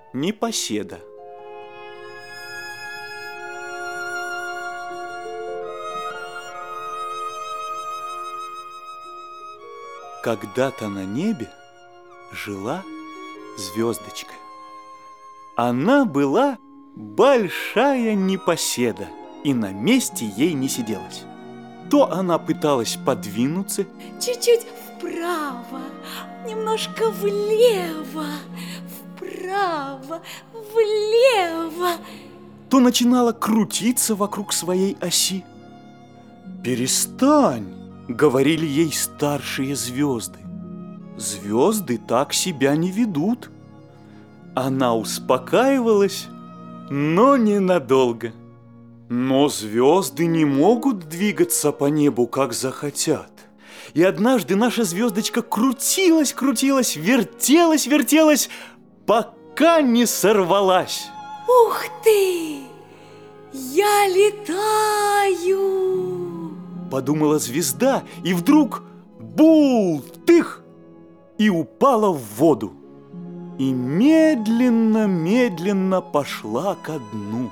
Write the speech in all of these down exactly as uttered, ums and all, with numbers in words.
непоседа. Когда-то на небе жила звездочка. Она была большая непоседа, и на месте ей не сиделось. То она пыталась подвинуться чуть-чуть вправо, немножко влево, вправо, влево, то начинала крутиться вокруг своей оси. «Перестань!» — говорили ей старшие звезды. «Звезды так себя не ведут». Она успокаивалась, но ненадолго. Но звезды не могут двигаться по небу, как захотят. И однажды наша звездочка крутилась, крутилась, вертелась, вертелась, пока не сорвалась. Ух ты! Я летаю! Подумала звезда, и вдруг бултых! И упала в воду. И медленно-медленно пошла ко дну.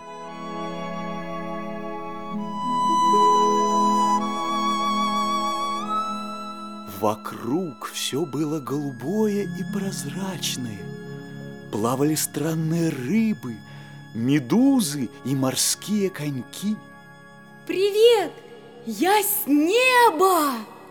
Вокруг все было голубое и прозрачное. Плавали странные рыбы, медузы и морские коньки. Привет! Я с неба!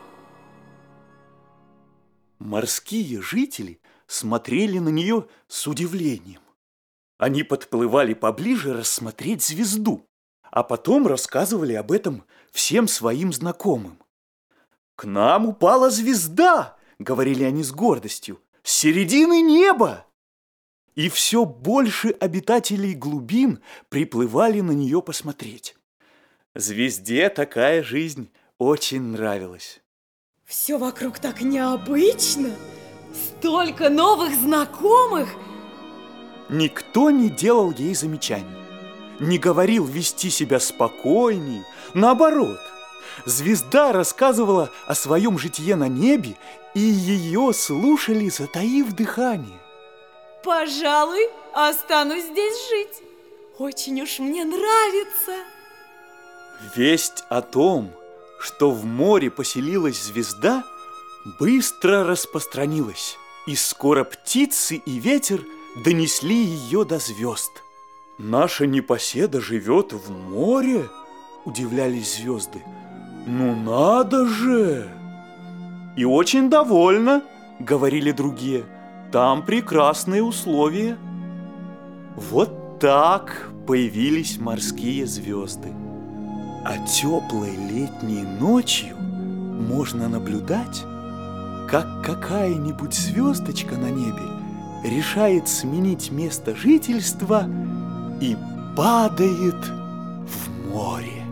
Морские жители смотрели на нее с удивлением. Они подплывали поближе рассмотреть звезду, а потом рассказывали об этом всем своим знакомым. «К нам упала звезда!» — говорили они с гордостью. «С середины неба!» И все больше обитателей глубин приплывали на нее посмотреть. Звезде такая жизнь очень нравилась. Все вокруг так необычно, столько новых знакомых. Никто не делал ей замечаний, не говорил вести себя спокойней. Наоборот, звезда рассказывала о своем житье на небе, и ее слушали, затаив дыхание. Пожалуй, останусь здесь жить. Очень уж мне нравится. Весть о том, что в море поселилась звезда, быстро распространилась, и скоро птицы и ветер донесли ее до звезд. «Наша непоседа живет в море?» – удивлялись звезды. «Ну надо же!» «И очень довольна», – говорили другие. «Там прекрасные условия». Вот так появились морские звезды. А теплой летней ночью можно наблюдать, как какая-нибудь звездочка на небе решает сменить место жительства и падает в море.